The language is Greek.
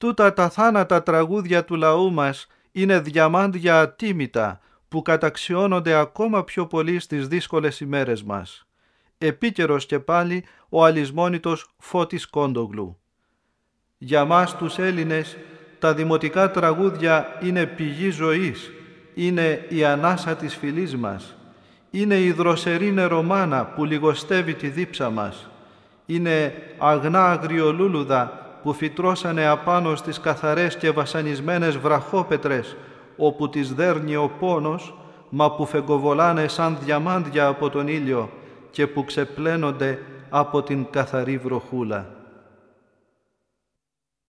Τούτα τα θάνατα τραγούδια του λαού μας είναι διαμάντια ατίμητα που καταξιώνονται ακόμα πιο πολύ στις δύσκολες ημέρες μας. Επίκαιρος και πάλι ο αλυσμόνητος Φώτης Κόντογλου. Για μας τους Έλληνες τα δημοτικά τραγούδια είναι πηγή ζωής, είναι η ανάσα της φυλής μας, είναι η δροσερή νερομάνα που λιγοστεύει τη δίψα μας, είναι αγνά αγριολούλουδα που φυτρώσανε απάνω στις καθαρές και βασανισμένες βραχόπετρες, όπου τις δέρνει ο πόνος, μα που φεγκοβολάνε σαν διαμάντια από τον ήλιο και που ξεπλένονται από την καθαρή βροχούλα.